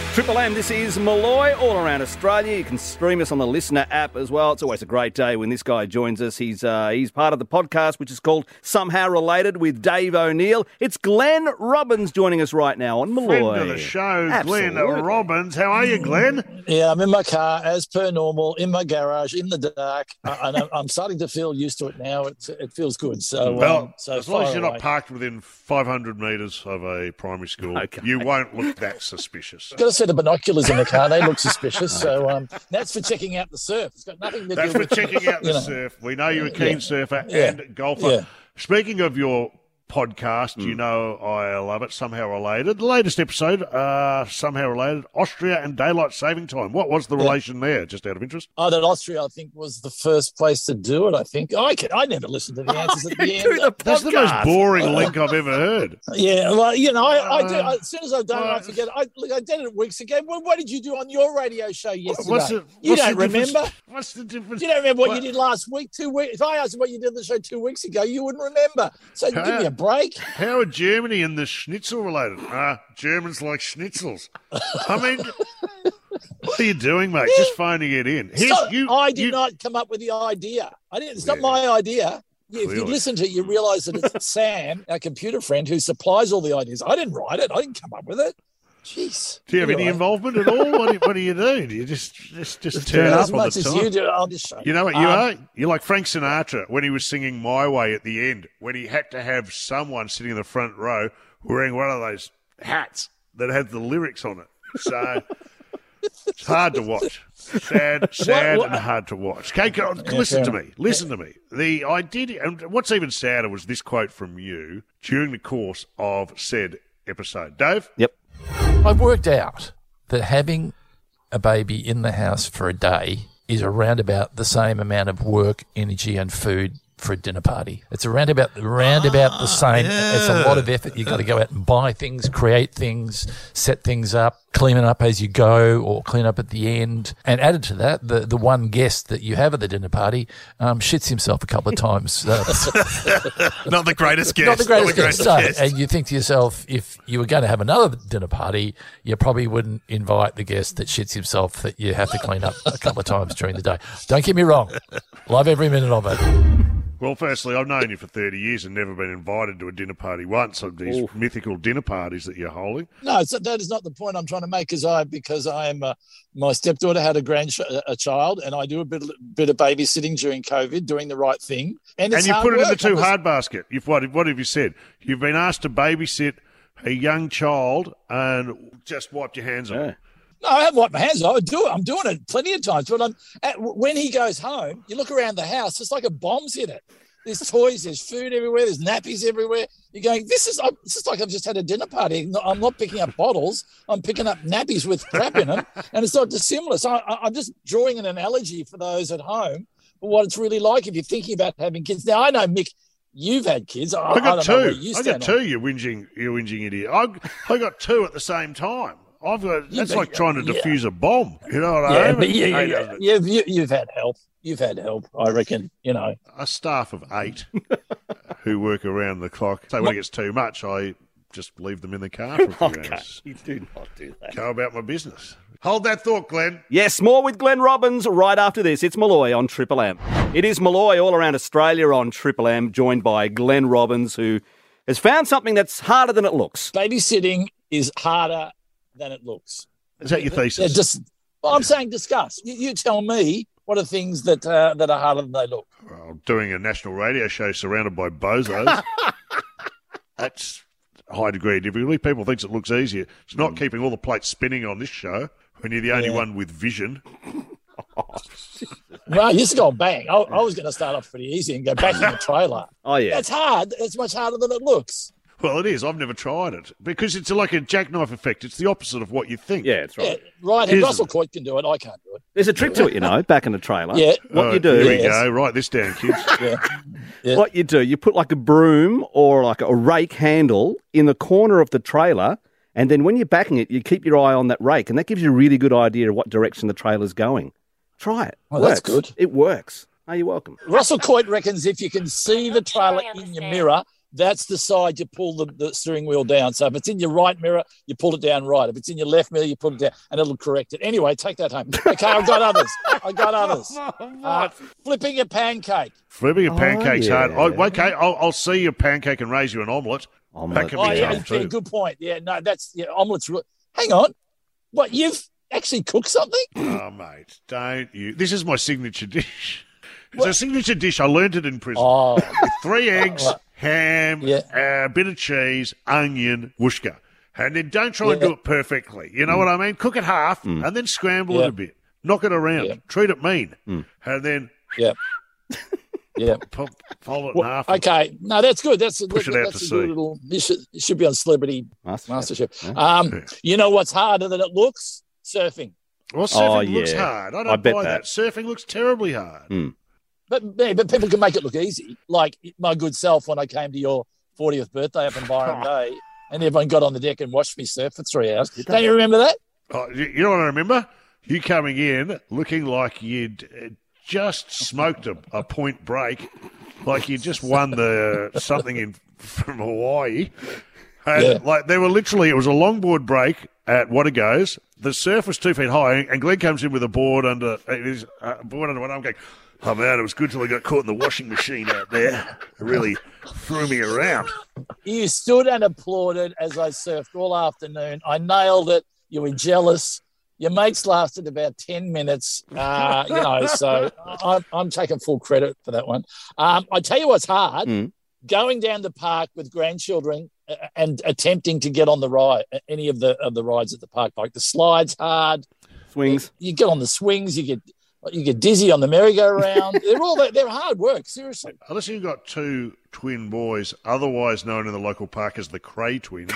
Triple M, this is Malloy all around Australia. You can stream us on the Listener app as well. It's always a great day when this guy joins us. He's part of the podcast, which is called Somehow Related with Dave O'Neill. It's Glenn Robbins joining us right now on Malloy. Friend of the show, Absolutely. Glenn Robbins. How are you, Glenn? Yeah, I'm in my car as per normal, in my garage, in the dark. And I'm starting to feel used to it now. It feels good. So, Well, so as long as you're far not parked within 500 metres of a primary school, Okay. you won't look that suspicious. got a set of binoculars in the car. They look suspicious. So that's for checking out the surf. It's got nothing to That's do for with checking out the you know. surf. We know you're a keen surfer Yeah. and golfer. Yeah. Speaking of your podcast, you know I love it, Somehow Related. The latest episode, Somehow Related, Austria and Daylight Saving Time. What was the relation there, just out of interest? Oh, that Austria, I think, was the first place to do it, I think. I never listened to the answers at the Do end. the That's the most podcast. boring link I've ever heard. Yeah, well, you know, I do. As soon as I've done it, I forget. I did it weeks ago. Well, what did you do on your radio show yesterday? You don't remember? What's the difference? You don't remember what you did last week, 2 weeks? If I asked you what you did on the show 2 weeks ago, you wouldn't remember. So give me a break. How are Germany and the schnitzel related? Germans like schnitzels. I mean, what are you doing, mate? Just phoning it in. I did not come up with the idea. It's not my idea. If you Clearly. listen to it, you realise that it's Sam, our computer friend, who supplies all the ideas. I didn't write it. I didn't come up with it. Jeez. Do you have any Anyway, involvement at all? What do you do? Do you just turn up as on much the as time? you do, I'll just show you. You know what you are? You're like Frank Sinatra when he was singing My Way at the end, when he had to have someone sitting in the front row wearing one of those hats that had the lyrics on it. So it's hard to watch. Sad and hard to watch. Okay, listen to me. Listen to me. I did, and what's even sadder was this quote from you during the course of said episode. Dave? Yep. I've worked out that having a baby in the house for a day is around about the same amount of work, energy, and food for a dinner party. It's around about the same. Yeah. It's a lot of effort. You've got to go out and buy things, create things, set things up, clean it up as you go, or clean up at the end. And added to that, the one guest that you have at the dinner party shits himself a couple of times. Not the greatest guest. Not the greatest guest. No. And you think to yourself, if you were going to have another dinner party, you probably wouldn't invite the guest that shits himself that you have to clean up a couple of times during the day. Don't get me wrong. Love every minute of it. Well, firstly, I've known you for 30 years and never been invited to a dinner party once of these mythical dinner parties that you're holding. No, that is not the point I'm trying to make. Because I am my stepdaughter had a child, and I do a bit of babysitting during COVID, doing the right thing. And And you hard put it in the work. too hard basket. What have you said? You've been asked to babysit a young child and just wiped your hands on it. No, I haven't wiped my hands. I would do it. I'm doing it plenty of times. But when he goes home, you look around the house, it's like a bomb's hit it. There's toys, there's food everywhere, there's nappies everywhere. You're going, this is like I've just had a dinner party. I'm not picking up bottles. I'm picking up nappies with crap in them. And it's not dissimilar. So I'm just drawing an analogy for those at home for what it's really like if you're thinking about having kids. Now, I know, Mick, you've had kids. I got don't know where two. you I stand got two. You whinging idiot. I got two at the same time. That's like trying to defuse a bomb. You know what I mean? But you've had help. You've had help, I reckon, you know. A staff of 8 who work around the clock. So when it gets too much, I just leave them in the car for a few hours. You do not do that. Go about my business. Hold that thought, Glenn. Yes, more with Glenn Robbins right after this. It's Malloy on Triple M. It is Malloy all around Australia on Triple M, joined by Glenn Robbins, who has found something that's harder than it looks. Babysitting is harder than it looks. Is that your thesis? I'm saying discuss. You tell me what are things that are harder than they look. Well, doing a national radio show surrounded by bozos. That's a high degree of difficulty. People think it looks easier. It's not keeping all the plates spinning on this show when you're the only one with vision. Well, you just go bang. I was going to start off pretty easy and go back in the trailer. Oh, yeah. That's hard. It's much harder than it looks. Well, it is. I've never tried it because it's like a jackknife effect. It's the opposite of what you think. Yeah, that's right. Yeah, right. And Isn't Russell it? Coit can do it. I can't do it. There's a trick to it, you know, back in the trailer. Yeah. What you do... Here we Yes. go. Write this down, kids. Yeah. What you do, you put like a broom or like a rake handle in the corner of the trailer, and then when you're backing it, you keep your eye on that rake, and that gives you a really good idea of what direction the trailer's going. Try it. Oh, that's Works. good. It works. Oh, you're welcome. Russell Coit reckons if you can see the trailer in your mirror, that's the side you pull the steering wheel down. So if it's in your right mirror, you pull it down right. If it's in your left mirror, you pull it down, and it'll correct it. Anyway, take that home. Okay, I've got others. Flipping a pancake. Flipping a pancake's yeah. hard. Okay, I'll see your pancake and raise you an omelette. That can be tough too. Good point. Yeah, no, that's omelets. Hang on, what, you've actually cooked something? Oh, mate, don't you? This is my signature dish. It's a signature dish. I learned it in prison. Oh, With 3 eggs, ham, a bit of cheese, onion, wooshka. And then don't try and do it perfectly. You know what I mean? Cook it half and then scramble it a bit. Knock it around. Treat it mean. And then fold it in half. Okay, no, that's good. That's Push it out that's to a sea. good little. It should be on Celebrity MasterChef. Yeah. You know what's harder than it looks? Surfing. Well, surfing looks hard. I don't buy that. Surfing looks terribly hard. But people can make it look easy. Like my good self when I came to your 40th birthday up in Byron Bay, and everyone got on the deck and watched me surf for 3 hours. Don't you remember that? Oh, you know what I remember? You coming in looking like you'd just smoked a point break, like you just won something from Hawaii. And like they were literally, it was a longboard break at Wattagoes. The surf was 2 feet high, and Glenn comes in with a board under one arm. I'm going, oh man, it was good till I got caught in the washing machine out there. It really threw me around. You stood and applauded as I surfed all afternoon. I nailed it. You were jealous. Your mates lasted about 10 minutes, so I'm taking full credit for that one. I tell you what's hard, going down the park with grandchildren and attempting to get on the ride, any of the rides at the park, like the slides hard. Swings. You get on the swings, you get dizzy on the merry-go-round. They're hard work, seriously. Unless you've got 2 twin boys, otherwise known in the local park as the Cray twins,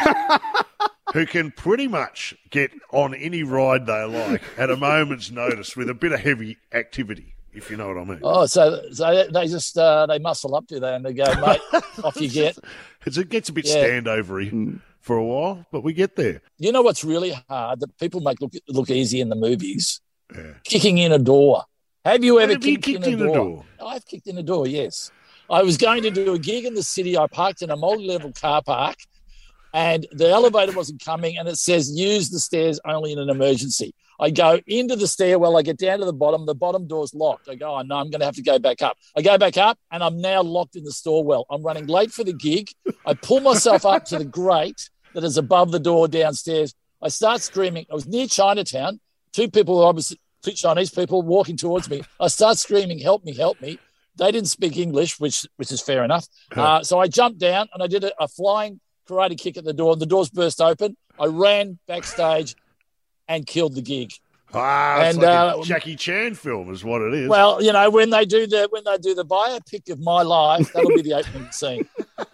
who can pretty much get on any ride they like at a moment's notice with a bit of heavy activity, if you know what I mean. Oh, so they just they muscle up to that and they go, mate, off you get. It gets a bit standovery for a while, but we get there. You know what's really hard that people make look easy in the movies? Yeah. Kicking in a door. Have you ever kicked in a door? I've kicked in a door, yes. I was going to do a gig in the city. I parked in a multi-level car park and the elevator wasn't coming and it says use the stairs only in an emergency. I go into the stairwell. I get down to the bottom door's locked. I go, oh, no, I'm going to have to go back up. I go back up and I'm now locked in the stairwell. I'm running late for the gig. I pull myself up to the grate that is above the door downstairs. I start screaming. I was near Chinatown. 2 people, obviously 2 Chinese people walking towards me. I start screaming, help me, help me. They didn't speak English, which is fair enough. So I jumped down and I did a flying karate kick at the door. The doors burst open. I ran backstage and killed the gig. It's like a Jackie Chan film is what it is. Well, when they do the biopic of my life, that'll be the opening scene.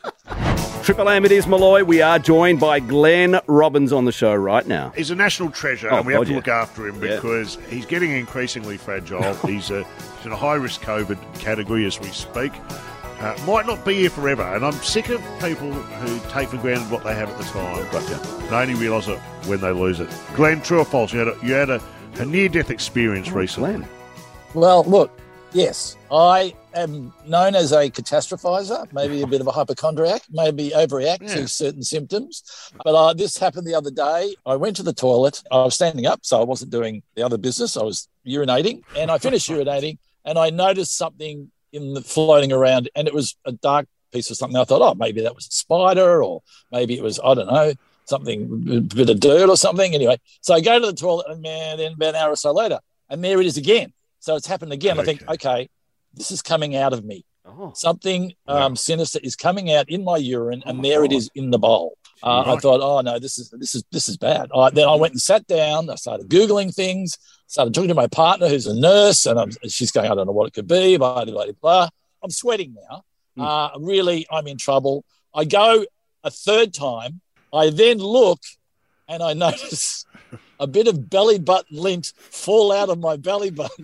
Triple M, it is Malloy. We are joined by Glenn Robbins on the show right now. He's a national treasure, and we have to look after him because he's getting increasingly fragile. He's in a high-risk COVID category as we speak. Might not be here forever, and I'm sick of people who take for granted what they have at the time. They only realise it when they lose it. Glenn, true or false? You had a near-death experience recently. Glenn. Well, look, yes, I am known as a catastrophizer, maybe a bit of a hypochondriac, maybe overreact to certain symptoms. But this happened the other day. I went to the toilet. I was standing up, so I wasn't doing the other business. I was urinating, and I finished urinating, and I noticed something floating around, and it was a dark piece of something. I thought, maybe that was a spider, or maybe it was, I don't know, something, a bit of dirt or something. Anyway, so I go to the toilet, and then about an hour or so later, and there it is again. So it's happened again. Okay. I think, okay, this is coming out of me. Something sinister is coming out in my urine, and there it is in the bowl. I thought, oh no, this is bad. Then I went and sat down. I started Googling things. Started talking to my partner, who's a nurse, and she's going, I don't know what it could be. Blah, blah, blah, blah. I'm sweating now. Really, I'm in trouble. I go a third time. I then look, and I notice a bit of belly button lint fall out of my belly button.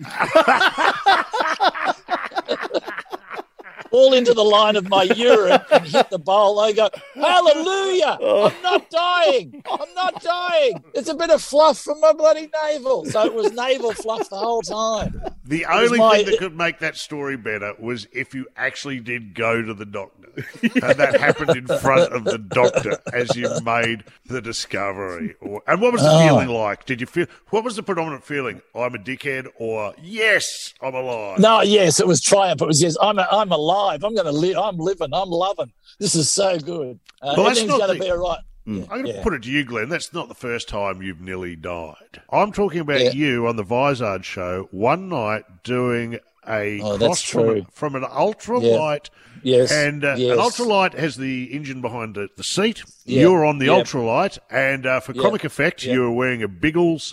Fall into the line of my urine and hit the bowl. I go, hallelujah, I'm not dying. I'm not dying. It's a bit of fluff from my bloody navel. So it was navel fluff the whole time. The only my- thing that could make that story better was if you actually did go to the doctor. And that happened in front of the doctor as you made the discovery. And what was the feeling like? Did you feel, what was the predominant feeling? I'm a dickhead, or yes, I'm alive? No, yes, it was triumph. It was yes, I'm alive. I'm going to live. I'm living. I'm loving. This is so good. Well, that's Everything's not going to the- be all right. I'm going to put it to you, Glenn. That's not the first time you've nearly died. I'm talking about Yeah. you on the Vizard show one night doing a that's true. from an ultralight. Yes. And yes. an ultralight has the engine behind the seat. Yeah. You're on the Yeah. ultralight. And for Yeah. comic effect, Yeah. you were wearing a Biggles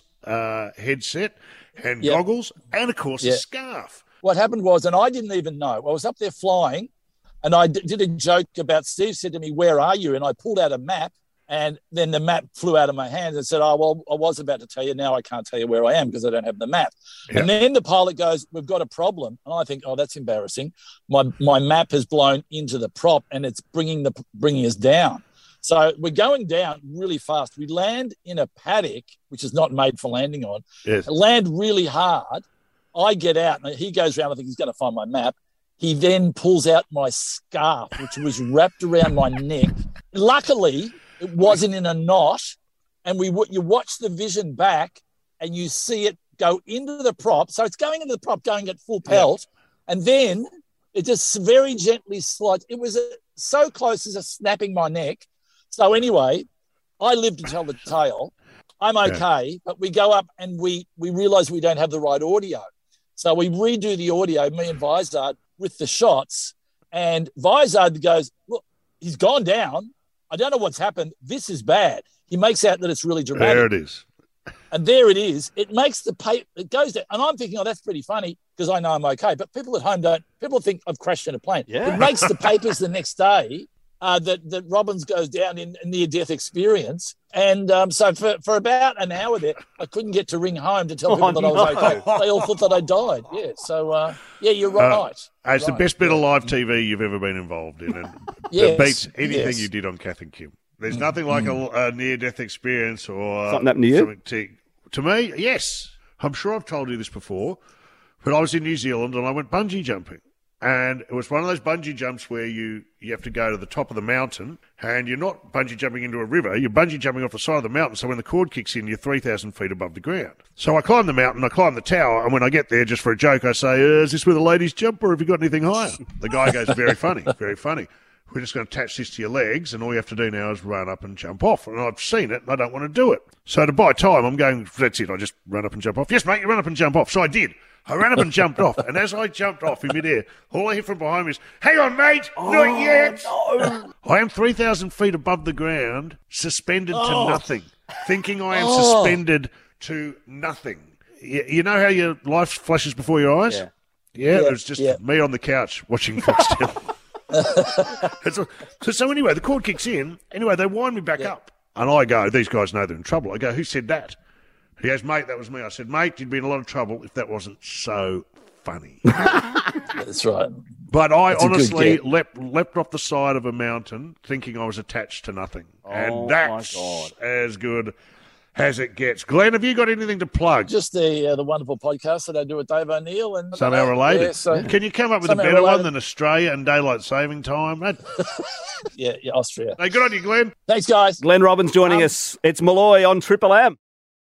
headset and Yeah. goggles and, of course, a Yeah. scarf. What happened was, and I didn't even know, I was up there flying, and I did a joke about, Steve said to me, "Where are you?" And I pulled out a map, and then the map flew out of my hand and said, "Oh, well, I was about to tell you. Now I can't tell you where I am because I don't have the map." Yeah. And then the pilot goes, "We've got a problem." And I think, "Oh, that's embarrassing. My map has blown into the prop and it's bringing us down." So we're going down really fast. We land in a paddock, which is not made for landing on. Yes. Land really hard. I get out and he goes around. I think he's going to find my map. He then pulls out my scarf, which was wrapped around my neck. Luckily, it wasn't in a knot. And you watch the vision back and you see it go into the prop. So it's going into the prop, going at full pelt. Yeah. And then it just very gently slides. It was so close as snapping my neck. So anyway, I lived to tell the tale. I'm okay, but we go up and we realize we don't have the right audio. So we redo the audio, me and Vizard, with the shots. And Vizard goes, "Look, he's gone down. I don't know what's happened. This is bad." He makes out that it's really dramatic. There it is. And there it is. It makes the paper, it goes down. And I'm thinking, "Oh, that's pretty funny because I know I'm okay." But people at home don't. People think I've crashed in a plane. Yeah. It makes the papers the next day that Robbins goes down in a near-death experience. And so for about an hour there, I couldn't get to ring home to tell people that I was okay. They all thought that I died. Yeah. So, you're right. It's the best bit of live TV you've ever been involved in. And it beats anything you did on Kath and Kim. There's nothing like a near-death experience or something happened to you? To me, yes. I'm sure I've told you this before, but I was in New Zealand and I went bungee jumping. And it was one of those bungee jumps where you have to go to the top of the mountain and you're not bungee jumping into a river, you're bungee jumping off the side of the mountain. So when the cord kicks in, you're 3,000 feet above the ground. So I climb the mountain, I climb the tower, and when I get there, just for a joke, I say, "Is this where the ladies jump or have you got anything higher?" The guy goes, "Very funny, very funny. We're just going to attach this to your legs and all you have to do now is run up and jump off." And I've seen it and I don't want to do it. So to buy time, I'm going, that's it, I just run up and jump off. "Yes, mate, you run up and jump off." So I did. I ran up and jumped off, and as I jumped off in midair, all I hear from behind me is, "Hang on, mate, not yet." No. I am 3,000 feet above the ground, suspended to nothing, thinking I am suspended to nothing. You know how your life flashes before your eyes? Yeah, it was just me on the couch watching Foxtel. So anyway, the cord kicks in. Anyway, they wind me back up. And I go, these guys know they're in trouble. I go, "Who said that?" He goes, "Mate, that was me." I said, "Mate, you'd be in a lot of trouble if that wasn't so funny." That's right. But I honestly leapt off the side of a mountain thinking I was attached to nothing. And that's as good as it gets. Glenn, have you got anything to plug? Just the wonderful podcast that I do with Dave O'Neill. And Somehow related. Yeah, so, can you come up with a better one than Australia and daylight saving time? Yeah, Austria. Hey, good on you, Glenn. Thanks, guys. Glenn Robbins joining us. It's Malloy on Triple M.